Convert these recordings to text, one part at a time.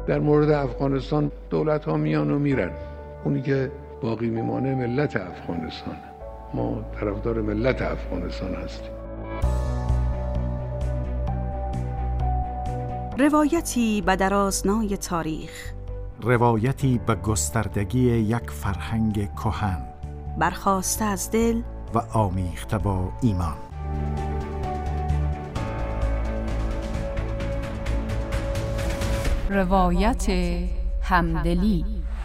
در مورد افغانستان دولت ها میان و میرن، اونی که باقی میمانه ملت افغانستان. ما طرفدار ملت افغانستان هستیم. روایتی به درازنای تاریخ، روایتی به گستردگی یک فرهنگ کهن، برخاسته از دل و آمیخته با ایمان. روایت همدلی.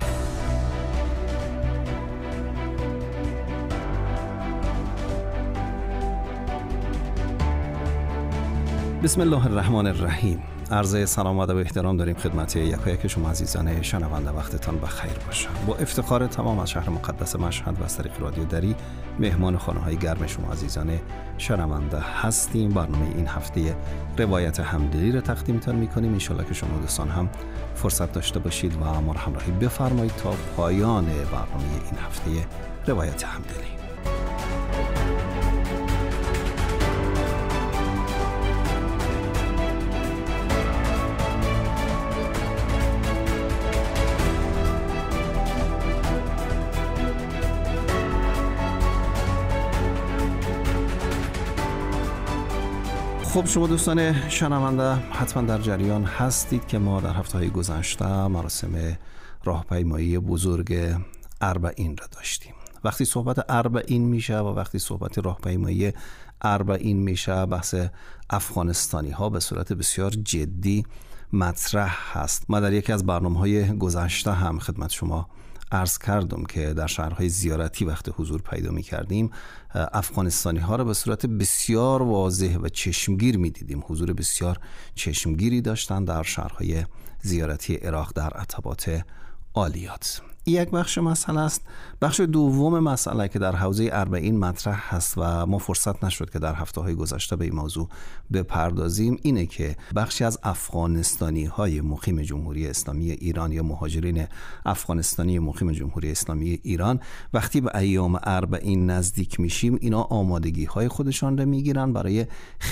بسم الله الرحمن الرحیم. عرض سلام و ادب و احترام داریم خدمت یکایک شما عزیزان شنونده. وقتتان بخیر باشه. با افتخار تمام از شهر مقدس مشهد و از طریق رادیو دری مهمان خانه‌های گرم شما عزیزان شنونده هستیم. برنامه این هفته روایت همدلی را تقدیمتان می‌کنیم. ان شاءالله که شما دوستان هم فرصت داشته باشید و ما را همراهی بفرمایید تا پایان برنامه این هفته روایت همدلی. خب شما دوستان شنونده حتما در جریان هستید که ما در هفته‌های گذشته مراسم راهپیمایی بزرگ اربعین را داشتیم. وقتی صحبت اربعین میشه و وقتی صحبت راهپیمایی اربعین میشه، بحث افغانستانی ها به صورت بسیار جدی مطرح هست. ما در یکی از برنامه‌های گذشته هم خدمت شما عرض کردم که در شهرهای زیارتی وقت حضور پیدا می کردیم افغانستانی ها را به صورت بسیار واضح و چشمگیر می دیدیم. حضور بسیار چشمگیری داشتند در شهرهای زیارتی عراق در عتبات عالیات. یک بخش مسئله است. بخش دوم مسئله که در حوزه اربعین مطرح هست و ما فرصت نشد که در هفته‌های گذشته به این موضوع بپردازیم اینه که بخشی از افغانستانی های مقیم جمهوری اسلامی ایران یا مهاجرین افغانستانی مقیم جمهوری اسلامی ایران وقتی به ایام اربعین نزدیک میشیم، اینا آمادگی های خودشان را میگیرن برای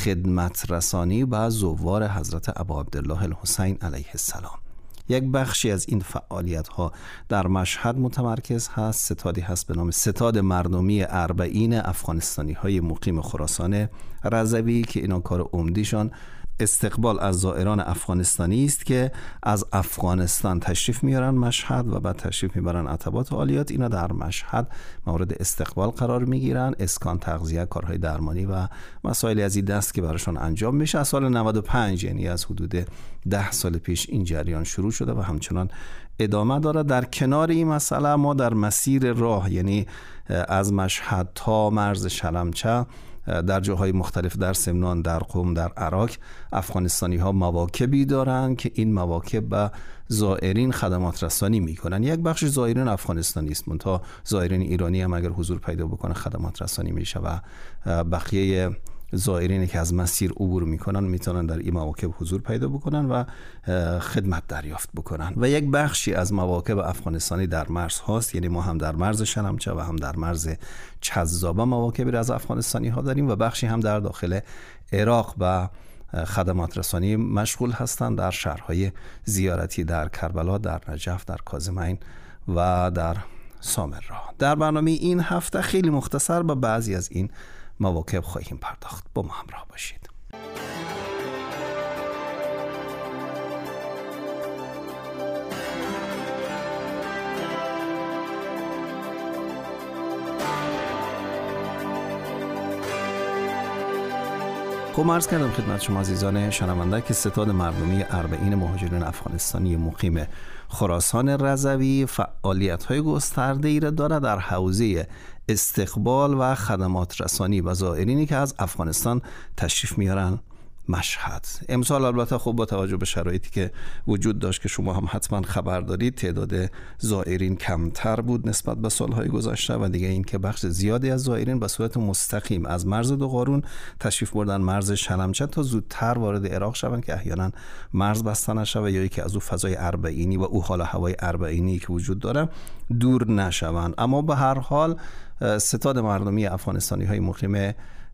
خدمت رسانی به زوار حضرت ابا عبدالله الحسین علیه السلام. یک بخشی از این فعالیت ها در مشهد متمرکز هست. ستادی هست به نام ستاد مردمی اربعین افغانستانی های مقیم خراسان رضوی که اینا کار عمدیشان استقبال از زائران افغانستانی است که از افغانستان تشریف میارن مشهد و بعد تشریف میبرن عتبات عالیات. اینا در مشهد مورد استقبال قرار میگیرن، اسکان، تغذیه، کارهای درمانی و مسائلی از این دست که براشون انجام میشه. از سال 95 یعنی از حدود 10 سال پیش این جریان شروع شده و همچنان ادامه داره. در کنار این مسئله ما در مسیر راه یعنی از مشهد تا مرز شلمچه در جاهای مختلف در سمنان، در قم، در عراق افغانستانی ها مواکبی دارن که این مواکب به زائرین خدمات رسانی میکنن. یک بخش زائرین افغانستانی است، منتها زائرین ایرانی هم اگر حضور پیدا بکنه خدمات رسانی میشه و بقیه زائرینی که از مسیر عبور میکنن میتونن در این مواکب حضور پیدا بکنن و خدمت دریافت بکنن. و یک بخشی از مواکب افغانستانی در مرز هاست، یعنی ما هم در مرز شلمچه و هم در مرز چذابه مواکبی از افغانستانی ها داریم و بخشی هم در داخل عراق و خدمات رسانی مشغول هستند در شهرهای زیارتی، در کربلا، در نجف، در کاظمین و در سامرا. در برنامه این هفته خیلی مختصر به بعضی از این مواقع خواهیم پرداخت. با ما همراه باشید. خب عرض کردم خدمت شما عزیزان شنونده که ستاد مردمی اربعین مهاجرین افغانستانی مقیم خراسان رضوی فعالیت‌های گسترده‌ای را دارد در حوزه استقبال و خدمات رسانی و زائرینی که از افغانستان تشریف میارن مشهد. امسال البته خب با توجه به شرایطی که وجود داشت که شما هم حتما خبر دارید، تعداد زائرین کمتر بود نسبت به سالهای گذشته و دیگه این که بخش زیادی از زائرین به صورت مستقیم از مرز دوقارون تشریف بردن مرز شلمچه تا زودتر وارد عراق شوند که احیانا مرز بسته نشه و یا که از او فضای اربعینی و او حال هوای اربعینی که وجود داره دور نشوند. اما به هر حال ستاد مردمی افغانستانی های مقیم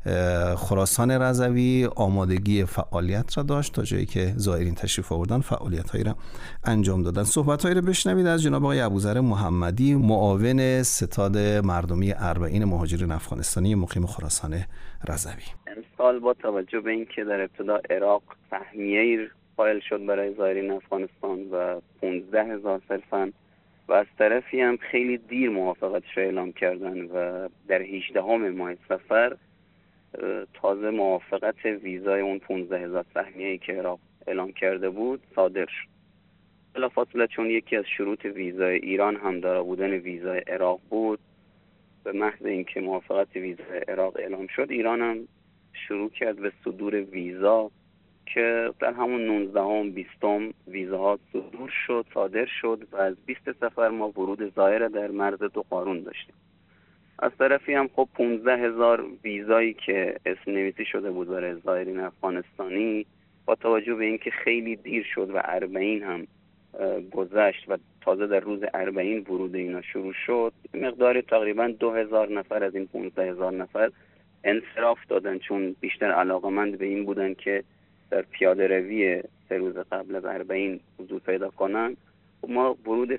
خراسان رضوی آمادگی فعالیت را داشت تا جایی که زائرین تشریف آوردن فعالیت‌هایی را انجام دادن. صحبت‌هایی را بشنوید از جناب آقای ابوذر محمدی، معاون ستاد مردمی اربعین مهاجرین افغانستانی مقیم خراسان رضوی. امسال با توجه به اینکه در ابتدا عراق سهمیه‌ای قائل شد برای زائرین افغانستان و 15,000 صرفاً و از طرفی هم خیلی دیر موافقتش را اعلام کردن و در 18 ماه صفر تازه موافقت ویزای اون 15,000 سهمیه‌ای که عراق اعلام کرده بود صادر شد. بلافاصله چون یکی از شروط ویزای ایران هم دارا بودن ویزای عراق بود، به محض اینکه موافقت ویزای عراق اعلام شد، ایران هم شروع کرد به صدور ویزا که در همون 19 20 ویزاها صادر شد و از 20 صفر ما ورود زائر در مرز دو قارون داشتیم. از طرفی هم خب 15,000 ویزایی که اسم نویسی شده بود برای زائرین افغانستانی، با توجه به اینکه خیلی دیر شد و 40 هم گذشت و تازه در روز 40 ورود اینا شروع شد، مقدار تقریبا 2,000 نفر از این 15,000 نفر انصراف دادن، چون بیشتر علاقمند به این بودن که در پیاده روی 3 روز قبل از 40 حضور پیدا کنن. ما ورود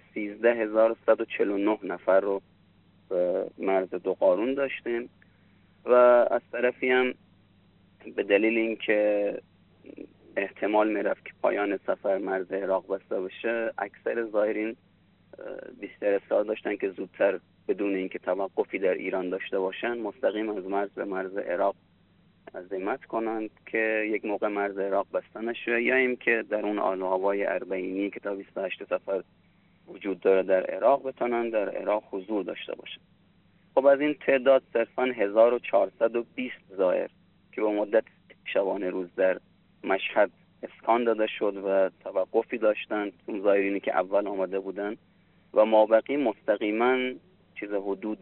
13,149 نفر رو به مرز دو قارون داشتیم و از طرفی هم به دلیل اینکه احتمال میرفت که پایان سفر مرز عراق بسته بشه، اکثر زائرین بیشتر اصرار داشتن که زودتر بدون اینکه توقفی در ایران داشته باشن مستقیم از مرز به مرز عراق عزیمت کنند که یک موقع مرز عراق بسته نشه، یا این که در اون آل و هوای اربعینی که تا 28 سفر وجود داره در عراق بتونن در عراق حضور داشته باشن. خب از این تعداد صرفاً 1420 زائر که به مدت شبانه روز در مشهد اسکان داده شد و توقفی داشتند، اون زائرینی که اول آمده بودن، و مابقی مستقیما حدود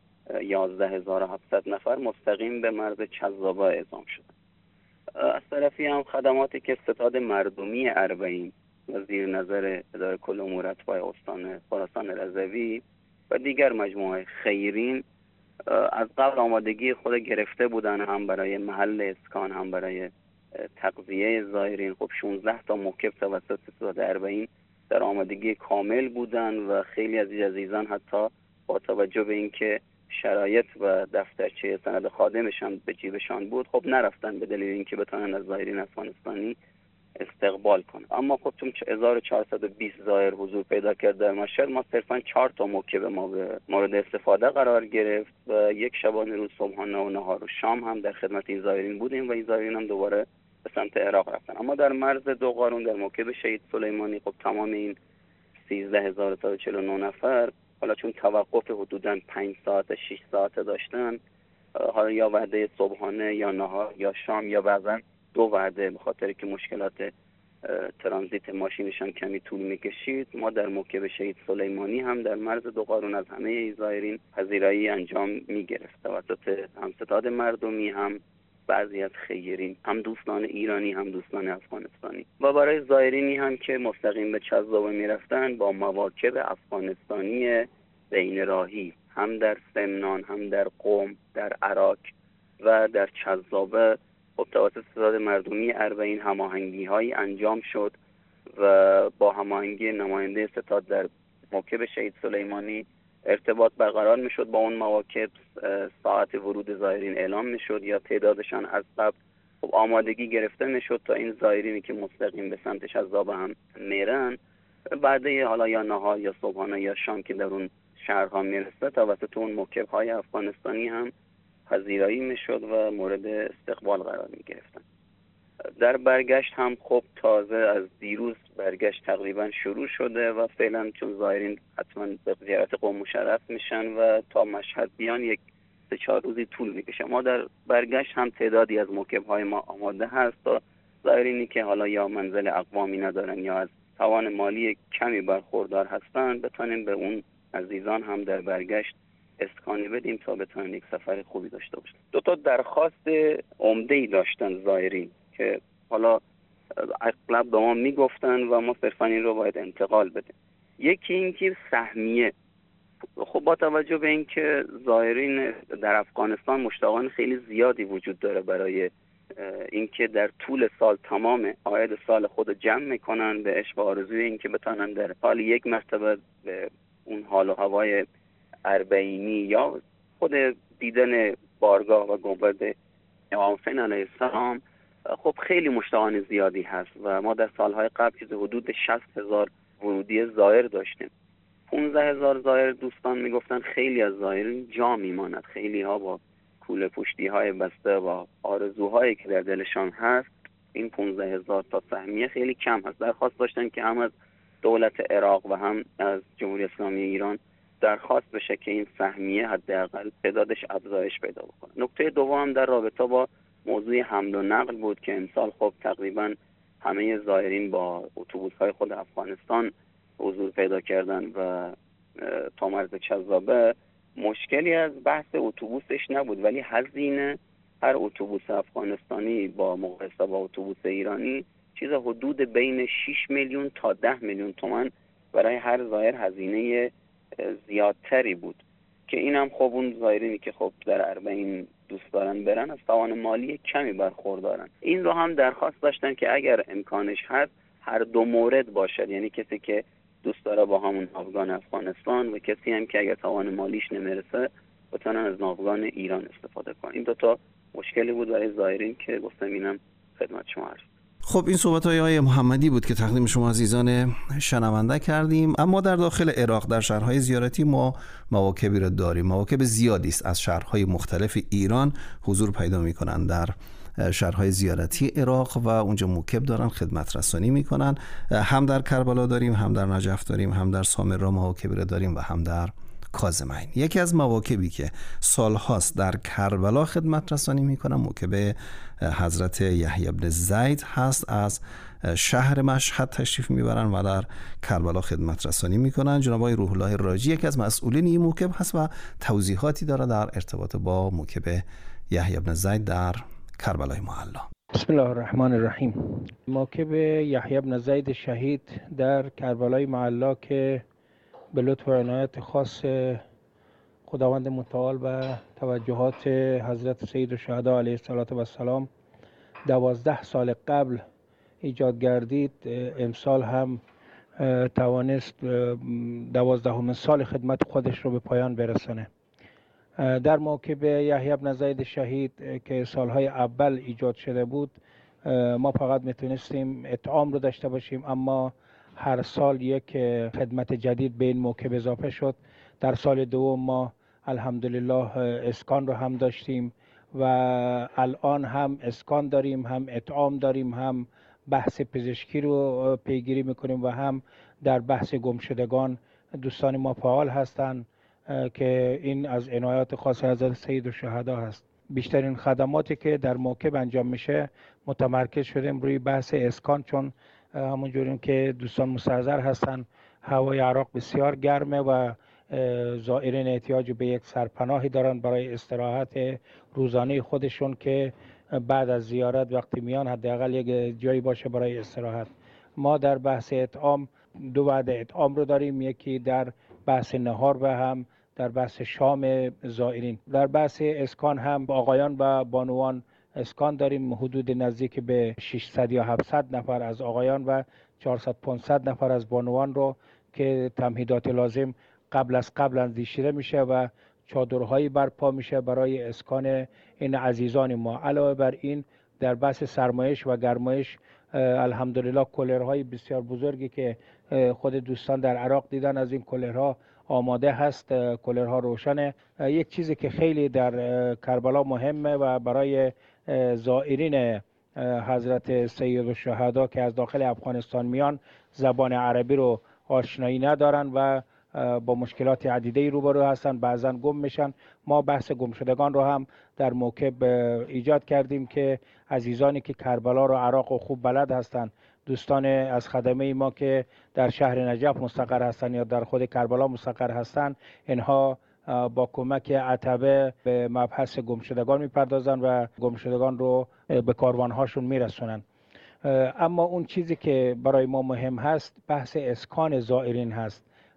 11,700 نفر مستقیم به مرز چذابه اعزام شد. از طرفی هم خدماتی که ستاد مردمی اربعین و زیر نظر اداره کل امور اتباع استان خراسان رضوی و دیگر مجموعه خیرین از قبل آمادگی خود گرفته بودن، هم برای محل اسکان هم برای تغذیه زائرین. خب 16 تا موکب توسط ستاد اربعین در آمادگی کامل بودن و خیلی از عزیزان حتی با توجه به اینکه شرایط و دفترچه سند خادمشان به جیبشان بود، خب نرفتن به دلیل اینکه بتونن از زائرین افغانستانی استقبال کنن. اما خب چون 1420 زائر حضور پیدا کرد در مشهد، ما صرفا 4 تا موکب ما به مورد استفاده قرار گرفت و یک شبانه روز صبحانه و نهار و شام هم در خدمت این زائرین بودیم و این زائرین هم دوباره به سمت عراق رفتن. اما در مرز دو قارون در موکب شهید سلیمانی خب تمام این 13,149 نفر، حالا چون توقف حدوداً 5 ساعت 6 ساعت داشتن، حالا یا وعده صبحانه یا نهار یا شام یا بعضا 2 وعده، به خاطر که مشکلات ترانزیت ماشینشان کمی طول میکشید، ما در موکب شهید سلیمانی هم در مرز دو قارون از همه زائرین پذیرایی انجام میگرفت توسط هم ستاد مردمی، هم بعضی از خیرین، هم دوستان ایرانی هم دوستان افغانستانی. و برای زائرینی هم که مستقیم به چذابه میرفتن، با مواکب افغانستانی بین راهی هم در سمنان هم در قم در عراق و در چذابه خب توسط ستاد مردمی اربعین هماهنگی‌هایی انجام شد و با هماهنگی نماینده ستاد در موکب شهید سلیمانی ارتباط برقرار میشد با اون مواکب، ساعت ورود زائرین اعلام میشد یا تعدادشان از قبل خب آمادگی گرفته میشد تا این زائرینی که مستقیم به سمت چذابه هم میرن بعد حالا یا نهار یا صبحانه یا شام که در اون شهرها میرسه توسط اون موکب‌های افغانستانی هم پذیرایی میشد و مورد استقبال قرار میگرفتن. در برگشت هم خب تازه از دیروز برگشت تقریبا شروع شده و فعلا چون زائرین حتما به زیارت قم مشرف میشن و تا مشهد بیان یک 3-4 روزی طول میکشه. ما در برگشت هم تعدادی از موکب‌های ما آماده هست تا زائرینی که حالا یا منزل اقوامی ندارن یا از توان مالی کمی برخوردار هستن بتونیم به اون عزیزان هم در برگشت اسکانی بدیم تا بتونن یک سفر خوبی داشته باشن. 2 تا درخواست عمده‌ای داشتن زائرین که حالا اغلب به ما میگفتن و ما صرفا این رو باید انتقال بدیم. یکی این که خب با توجه به اینکه زائرین در افغانستان مشتاقان خیلی زیادی وجود داره برای اینکه در طول سال تمام عاید سال خود جمع میکنن به عشق و آرزوی اینکه بتونن در حال یک مرتبه به اون حال و هوای اربعینی یا خود دیدن بارگاه و گنبد امام حسین علیه السلام، خب خیلی مشتاقان زیادی هست و ما در سالهای قبل که حدود 60,000 ورودی زائر داشتیم. 15,000 زائر دوستان میگفتن خیلی از زائرین جا میماند، خیلی ها با کوله پشتی های بسته و آرزوهایی که در دلشان هست، این 15,000 تا سهمیه خیلی کم هست. درخواست داشتن که هم از دولت عراق و هم از جمهوری اسلامی ایران درخواست بشه که این سهمیه حداقل تعدادش افزایش پیدا بکنه. نکته دوم در رابطه با موضوع حمل و نقل بود که امسال خب تقریبا همه زائرین با اتوبوس‌های خود افغانستان حضور پیدا کردن و تا مرز چذابه مشکلی از بحث اتوبوسش نبود، ولی هزینه هر اتوبوس افغانستانی با مقایسه با اتوبوس ایرانی چیز حدود بین 6 میلیون تا 10 میلیون تومان برای هر زائر هزینه زیادتری بود که اینم خب اون زائرینی که خب در اربعین دوست دارن برن از توان مالی کمی برخوردارن. این رو هم درخواست داشتن که اگر امکانش هست هر دو مورد باشد، یعنی کسی که دوست داره با همون ناوگان افغانستان و کسی هم که اگر توان مالیش نمیرسه بتونن از ناوگان ایران استفاده کنن. این دوتا مشکلی بود برای زائرین که گفتم اینم خدمت شما عرض. خب این صحبت‌های آقای محمدی بود که تقدیم شما عزیزان شنونده کردیم. اما در داخل عراق در شهرهای زیارتی ما مواکبی را داریم، مواکب زیادی است از شهرهای مختلف ایران حضور پیدا می‌کنند در شهرهای زیارتی عراق و اونجا موکب دارن خدمت رسانی میکنن. هم در کربلا داریم، هم در نجف داریم، هم در سامرا مواکبی را داریم و هم در کاظمین. یکی از مواکبی که سالهاست در کربلا خدمت رسانی میکنن موکب حضرت یحیی بن زید هست. از شهر مشهد تشریف میبرن و در کربلا خدمت رسانی میکنن. جناب آقای روح الله راجی یکی از مسئولین این موکب هست و توضیحاتی داره در ارتباط با موکب یحیی بن زید در کربلای معلا. بسم الله الرحمن الرحیم. موکب یحیی بن زید شهید در کربلای معلا که به لطف و عنایت خاص خداوند متعال و توجهات حضرت سید الشهدا علیه السلام 12 سال قبل ایجاد گردید، امسال هم توانست 12مین سال خدمت خودش رو به پایان برسانه. در موکب یحیی بن زید شهید که سالهای اول ایجاد شده بود ما فقط میتونستیم اطعام رو داشته باشیم، اما هر سال یک خدمت جدید به این موکب اضافه شد. در سال دوم ما الحمدلله اسکان رو هم داشتیم و الان هم اسکان داریم، هم اطعام داریم، هم بحث پزشکی رو پیگیری میکنیم و هم در بحث گمشدگان دوستان ما فعال هستند که این از عنایات خاص حضرت سید الشهدا هست. بیشترین خدماتی که در موکب انجام میشه متمرکز شدیم روی بحث اسکان، چون همونجوری که دوستان مستحضر هستن هوای عراق بسیار گرمه و زائرین احتیاج به یک سرپناهی دارن برای استراحت روزانه خودشون که بعد از زیارت وقتی میان حداقل یک جایی باشه برای استراحت. ما در بحث اطعام 2 وعده اطعام رو داریم، یکی در بحث نهار و هم در بحث شام زائرین. در بحث اسکان هم آقایان و بانوان اسکان داریم، حدود نزدیک به 600 یا 700 نفر از آقایان و 400-500 نفر از بانوان رو که تمهیدات لازم قبل اندیشیده میشه و چادرهایی برپا میشه برای اسکان این عزیزان ما. علاوه بر این در بحث سرمایش و گرمایش الحمدلله کولرهای بسیار بزرگی که خود دوستان در عراق دیدن از این کولرها آماده هست، کولرها روشنه. یک چیزی که خیلی در کربلا مهمه و برای زائرین حضرت سید الشهدا که از داخل افغانستان میان زبان عربی رو آشنایی ندارن و با مشکلات عدیده‌ای روبرو هستن، بعضا گم میشن. ما بحث گمشدگان رو هم در موکب ایجاد کردیم که عزیزانی که کربلا رو عراق و خوب بلد هستن، دوستان از خدمه ما که در شهر نجف مستقر هستن یا در خود کربلا مستقر هستن، اینها با کمک عتبه به مبحث گمشدگان میپردازن و گمشدگان رو به کاروانهاشون میرسونن. اما اون چیزی که برای ما مهم هست بحث اسکان زائرین هست.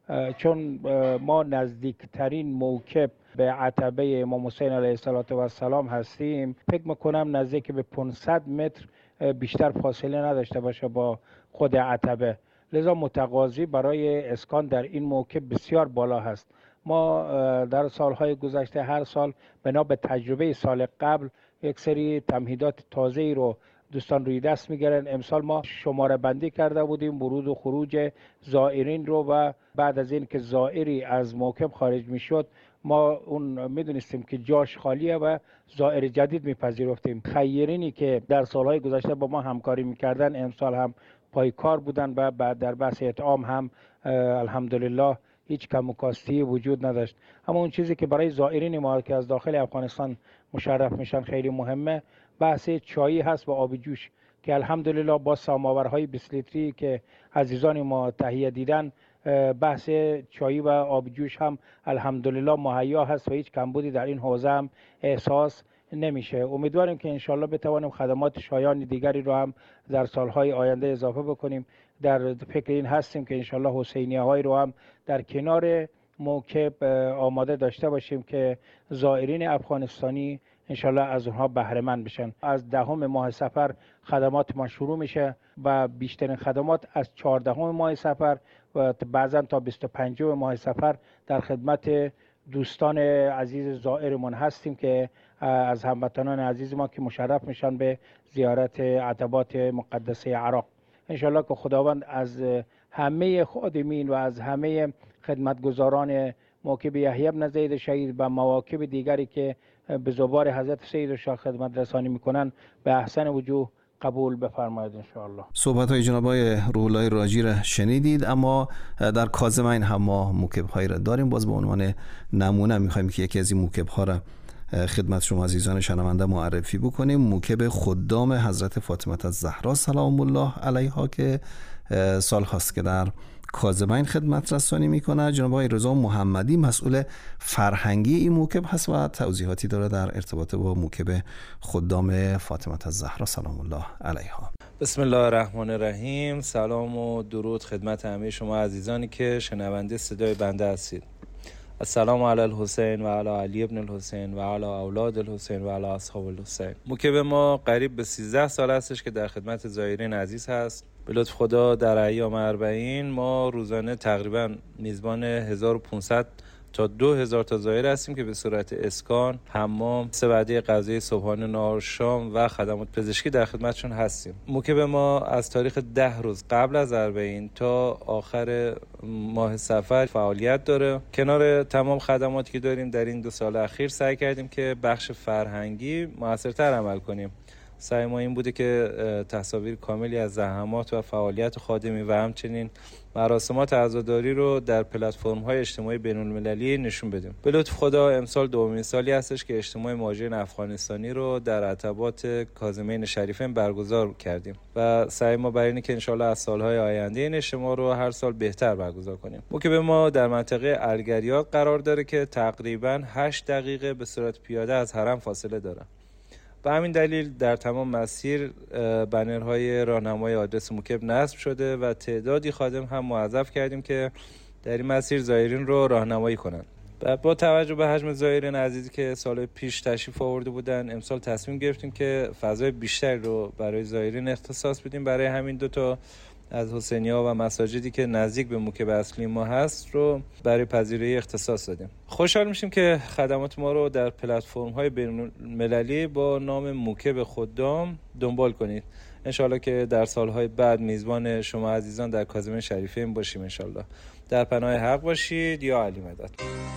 چون ما نزدیکترین موکب به عتبه امام حسین علیه السلام هستیم، فکر میکنم نزدیک به 500 متر بیشتر فاصله نداشته باشه با خود عتبه، لذا متقاضی برای اسکان در این موکب بسیار بالا هست. ما در سالهای گذشته هر سال بنا به تجربه سال قبل یک سری تمهیدات تازه‌ای رو دوستان روی دست میگیرن. امسال ما شماره بندی کرده بودیم ورود و خروج زائرین رو و بعد از این که زائری از موکب خارج میشد ما اون میدونستیم که جاش خالیه و زائر جدید میپذیرفتیم. خیرینی که در سالهای گذشته با ما همکاری میکردن امسال هم پایکار بودن و بعد در بحث اطعام هم الحمدلله هیچ کم و کاستی وجود نداشت. اما اون چیزی که برای زائرین ما که از داخل افغانستان مشرف میشن خیلی مهمه، بحث چایی هست و آب جوش که الحمدلله با ساماورهای 20 لیتری که عزیزان ما تهیه دیدن، بحث چایی و آب جوش هم الحمدلله مهیا هست و هیچ کمبودی در این حوزه هم احساس نمیشه. امیدواریم که انشالله بتوانیم خدمات شایان دیگری رو هم در سالهای آینده اضافه بکنیم. در فکر این هستیم که انشالله حسینیه های رو هم در کنار موکب آماده داشته باشیم که زائرین افغانستانی انشالله از اونها بهره مند بشن. از 10 ماه صفر خدمات ما شروع میشه و بیشترین خدمات از 14 ماه صفر و بعضا تا 25 ماه صفر در خدمت دوستان عزیز زائرمون هستیم که از هموطنان عزیز ما که مشرف میشن به زیارت عتبات مقدسه عراق. انشالله که خداوند از همه خادمین و از همه خدمتگزاران موکب یحیی بن زید شهید و مواکب دیگری که به زبار حضرت سید الشاه خدمت رسانی میکنن به احسن وجوه قبول بفرمایید ان شاء الله. صحبت های جناب آقای روح الله راجی را شنیدید، اما در کاظمین هم ما موکب هایی را داریم. باز به عنوان نمونه میخوایم که یکی از این موکب ها را خدمت شما عزیزان شنونده معرفی بکنیم. موکب خدام حضرت فاطمه الزهرا سلام الله علیها که سال هاست که در کاظمین خدمت رسانی میکنه. جناب آقای رضا محمدی مسئول فرهنگی این موکب هست و توضیحاتی داره در ارتباط با موکب خدام فاطمه الزهرا سلام الله علیها. بسم الله الرحمن الرحیم. سلام و درود خدمت همه شما عزیزانی که شنونده صدای بنده هستید. السلام علی الحسین و علی علی ابن الحسین و علی اولاد الحسین و علی اصحاب الحسین. موکب ما قریب به 13 سال هستش که در خدمت زائرین عزیز هست. به لطف خدا در ایام 40 ما روزانه تقریبا میزبان 1500 تا 2000 تا زائر هستیم که به صورت اسکان، حمام، 3 وعده غذای صبحانه، نهار، شام و خدمات پزشکی در خدمتشون هستیم. موکب ما از تاریخ 10 روز قبل از 40 تا آخر ماه صفر فعالیت داره. کنار تمام خدماتی که داریم در این 2 سال اخیر سعی کردیم که بخش فرهنگی موثرتر عمل کنیم. سعی ما این بوده که تصاویر کاملی از زحمات و فعالیت خادمی و همچنین مراسمات عزاداری رو در پلتفرم‌های اجتماعی بین‌المللی نشون بدیم. به لطف خدا امسال دومین سالی هستش که اجتماع مهاجرین افغانستانی رو در عتبات کاظمین شریفین برگزار کردیم و سعی ما بر اینه که انشالله از سالهای آینده این اجتماع رو هر سال بهتر برگزار کنیم. موکب ما در منطقه الگریات قرار داره که تقریباً 8 دقیقه به صورت پیاده از حرم فاصله داره. به همین دلیل در تمام مسیر بنرهای راهنمای آدرس موکب نصب شده و تعدادی خادم هم موظف کردیم که در این مسیر زائرین رو راهنمایی کنند. با توجه به حجم زائرین عزیزی که سال پیش تشریف آورده بودن، امسال تصمیم گرفتیم که فضای بیشتری رو برای زائرین اختصاص بدیم. برای همین 2 تا از حسینی‌ها و مساجدی که نزدیک به موکب اصلی ما هست رو برای پذیرایی اختصاص دادیم. خوشحال میشیم که خدمات ما رو در پلتفرم‌های بین‌المللی با نام موکب خدام دنبال کنید. انشالله که در سالهای بعد میزبان شما عزیزان در کاظمین شریفین باشیم. انشالله در پناه حق باشید. یا علی مدد.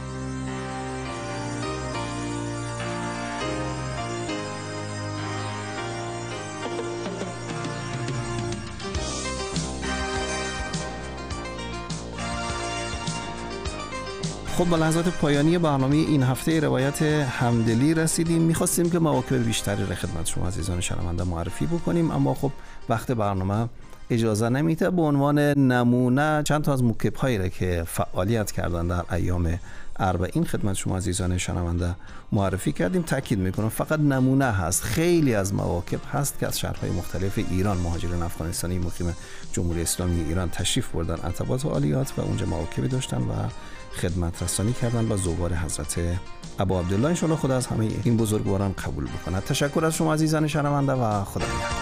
خب با لحظات پایانی برنامه این هفته روایت همدلی رسیدیم. میخواستیم که مواکب بیشتری را خدمت شما عزیزان شنونده معرفی بکنیم، اما خب وقت برنامه اجازه نمیده. به عنوان نمونه چند تا از موکب هایی را که فعالیت کردن در ایام اربعین خدمت شما عزیزان شنونده معرفی کردیم. تاکید میکنم فقط نمونه هست، خیلی از مواکب هست که از شهرهای مختلف ایران مهاجرین افغانستانی مقیم جمهوری اسلامی ایران تشریف بردن عتبات و عالیات و اونجا مواکبی داشتن و خدمت رسانی کردن با زوار حضرت ابا عبدالله. ان شاء الله خدا از همه این بزرگواران قبول بکنه. تشکر از شما عزیزان شنونده و خدا نگهدار.